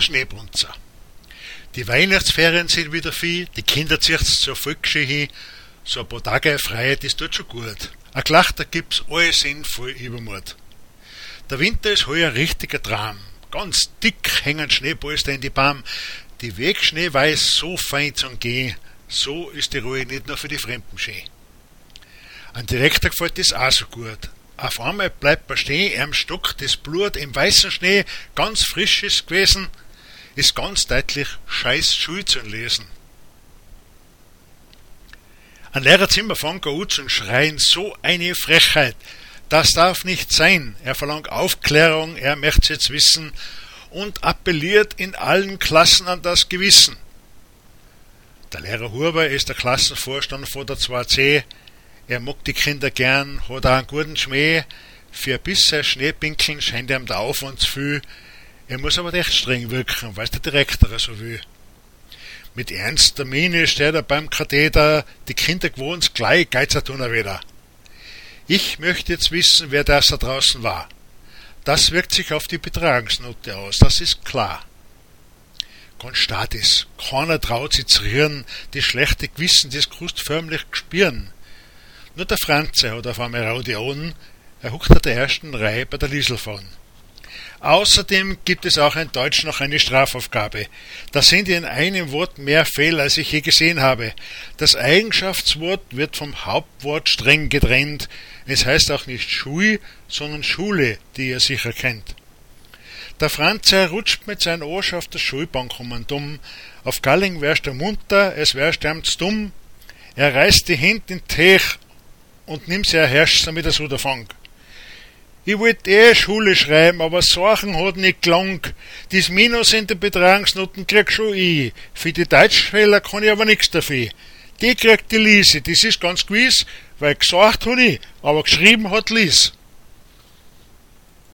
Schneebrunzer. Die Weihnachtsferien sind wieder viel, die Kinder zieht's zur Volksschule hin, so ein paar Tage Freiheit ist dort schon gut. Ein Klachter gibt's alles in voll Übermut. Der Winter ist heuer ein richtiger Traum. Ganz dick hängen Schneepolster in die Baum. Die Wegschnee weiß so fein zum Gehen. So ist die Ruhe nicht nur für die Fremden schön. Ein Direktor gefällt das auch so gut. Auf einmal bleibt er stehen, am Stock das Blut im weißen Schnee, ganz frisch ist gewesen, ist ganz deutlich scheiß Schul zu lesen. Ein Lehrerzimmer fängt an zu schreien, so eine Frechheit. Das darf nicht sein. Er verlangt Aufklärung, er möchte es jetzt wissen und appelliert in allen Klassen an das Gewissen. Der Lehrer Huber ist der Klassenvorstand von der 2C. Er mag die Kinder gern, hat auch einen guten Schmäh. Für ein bisschen Schneepinkeln scheint ihm der Aufwand zu viel. Er muss aber recht streng wirken, weil der Direktor so will. Mit ernster Miene steht er beim Katheder, die Kinder gewohnt gleich, geizer tun er wieder. Ich möchte jetzt wissen, wer das da draußen war. Das wirkt sich auf die Betragungsnote aus, das ist klar. Ganz stark ist, keiner traut sich zu rühren, die schlechte Gewissen, das krust förmlich gespüren. Nur der Franze hat auf einmal raue Augen, er huckt an der ersten Reihe bei der Liesel vorn. Außerdem gibt es auch in Deutsch noch eine Strafaufgabe. Da sind in einem Wort mehr Fehler, als ich je gesehen habe. Das Eigenschaftswort wird vom Hauptwort streng getrennt. Es heißt auch nicht Schui, sondern Schule, die ihr sicher kennt. Der Franze rutscht mit seinem Arsch auf der Schulbank um dumm. Auf Galling wärst er munter, es wärst ihm zu dumm. Er reißt die Hände in den Tech und nimmt sie herrscht, damit er so davon. Ich wollte Schule schreiben, aber Sachen hat nicht gelangt. Das Minus in den Betragungsnoten krieg schon ich. Für die Deutschfehler kann ich aber nix dafür. Die kriegt die Lise, das ist ganz gewiss, weil gesagt hat ich, aber geschrieben hat Lies.